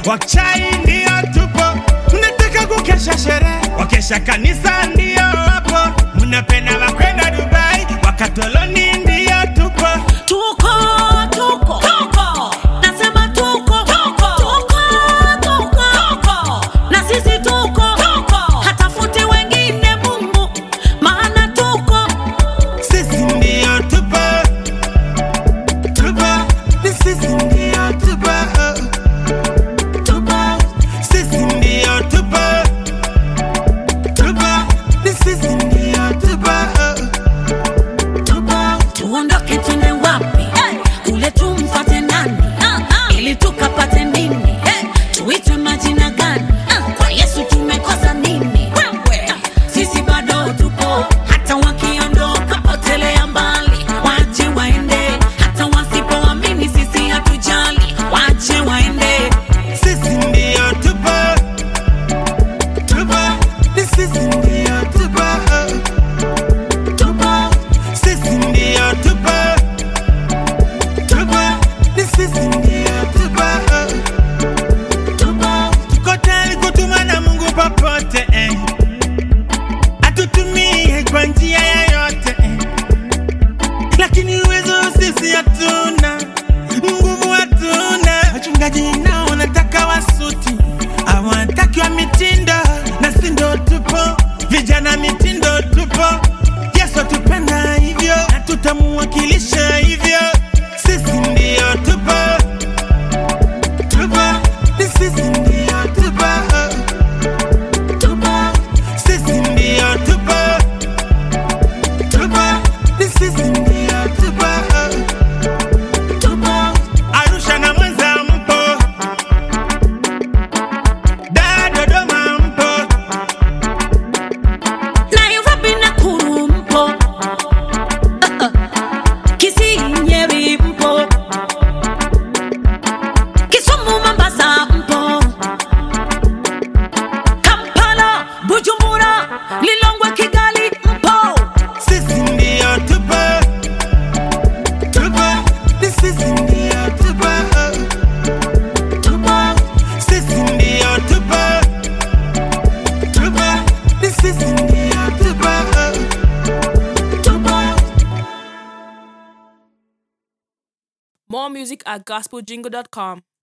Wachai ndio tupo, tunataka kukesha sherehe. Wakesha kanisa ndio hapo, mnapenda wakwenda Dubai. Wakatoloni ndio tupo. Tuko nasema tuko na sisi tuko hatafuti wengine Mungu, maana tuko sisi ndio tupo. Ni sisi ndio tupo. Sisi ndio tupo. Ni sisi ndio tupo. Tuondoke twende wapi? Kule tumfuate nani? Ili tukapate nini? Tuite majina gani? Kwa Yesu tumekosa nini? Sisi bado tupo, hata wakiondoka potelea mbali. Wache waende, hata wasipoamini sisi hatujali. Wache waende. Sisi ndio tupo. Ni sisi ndio tupo. Sisi ndio tupo. Ni sisi ndio tupo. Tuko tayari kutuma na Mungu popote, atutumie kwa njia yoyote, lakini uwezo sisi hatuna, nguvu hatuna. Wachungaji nao wanataka wasuti, hawataki wa mitindo, na sisi ndio tupo. Vijana mitindo tupo. Yesu tupenda hivyo, na tutamuwakilisha hivyo. Sisi ndio tupo. Ni sisi ndio tupo. Sisi ndio tupo. Ni sisi ndio tupo. Arusha na Mwanza mpo, Dar Dodoma mpo, Nairobi Nakuru mpo, Kisii Nyeri mpo, Kisumu Mombasa mpo, Kampala Bujumbura Lilongwe Kigali mpo. sisi ndio tupo. Ni sisi ndio tupo. Sisi ndio tupo. Ni sisi ndio tupo. More music at gospeljingle.com.